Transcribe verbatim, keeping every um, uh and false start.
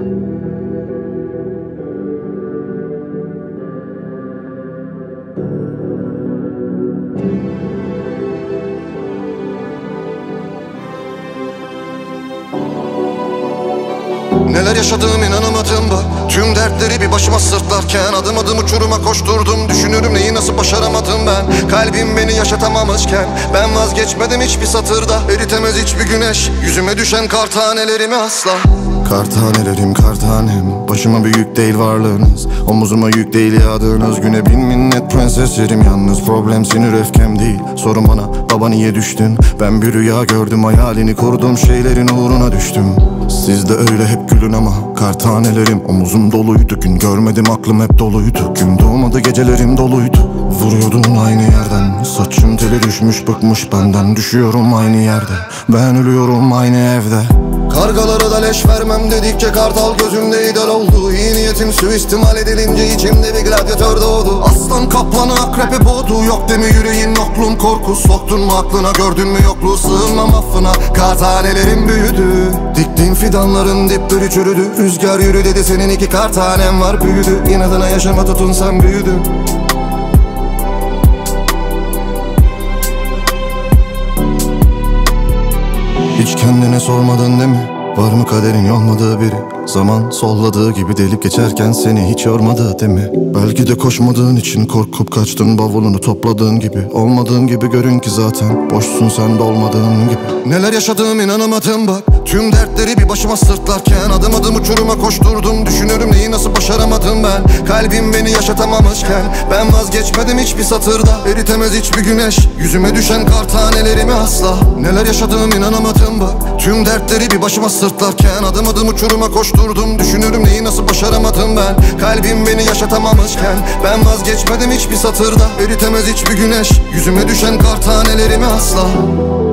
Neler yaşadığım inanamadım bak. Tüm dertleri bir başıma sırtlarken adım adım uçuruma koşturdum. Düşünürüm neyi nasıl başaramadım ben. Kalbim beni yaşatamamışken ben vazgeçmedim hiçbir satırda. Eritemez hiçbir güneş yüzüme düşen kar tanelerimi asla. Kar tanelerim kar tanem, başıma bir yük değil varlığınız. Omuzuma yük değil yağdığınız güne bin minnet prenseslerim yalnız. Problem sinir öfkem değil, sorun bana baba niye düştün. Ben bir rüya gördüm, hayalini kurdum, şeylerin uğruna düştüm. Siz de öyle hep gülün ama kar tanelerim omuzum doluydu. Gün görmedim aklım hep doluydu. Gün doğmadı gecelerim doluydu. Vuruyordun aynı yerden, saçım teli düşmüş bıkmış benden. Düşüyorum aynı yerde, ben ölüyorum aynı evde. Kargalara da leş vermem dedikçe kartal gözümde idol oldu. İyi niyetim suistimal edilince içimde bir gladyatör doğdu. Aslan kaplanı akrepe boğdu, yok deme yüreğin aklın korku. Soktun mu aklına, gördün mü yokluğu, sığınmam affına. Kar tanelerim büyüdü, diktiğim fidanların dipleri çürüdü. Rüzgar yürü dedi, senin iki kar tanem var büyüdü. İnadına yaşama tutun sen büyüdün. Hiç kendine sormadın değil mi? Var mı kaderin olmadığı biri? Zaman solladığı gibi delip geçerken seni hiç yormadı değil mi? Belki de koşmadığın için korkup kaçtın, bavulunu topladığın gibi. Olmadığın gibi görün ki zaten boşsun sen de olmadığın gibi. Neler yaşadığım inanamadım bak. Tüm dertleri bir başıma sırtlarken adım adım uçuruma koşturdum. Düşünürüm neyi nasıl başaramadım ben. Kalbim beni yaşatamamışken ben vazgeçmedim hiçbir satırda. Eritemez hiçbir güneş yüzüme düşen kar tanelerimi asla. Neler yaşadığım inanamadım bak. Tüm dertleri bir başıma sırtlarken adım adım uçuruma koşturdum. Düşünürüm neyi nasıl başaramadım ben. Kalbim beni yaşatamamışken ben vazgeçmedim hiçbir satırda. Eritemez hiçbir güneş yüzüme düşen kar tanelerimi asla.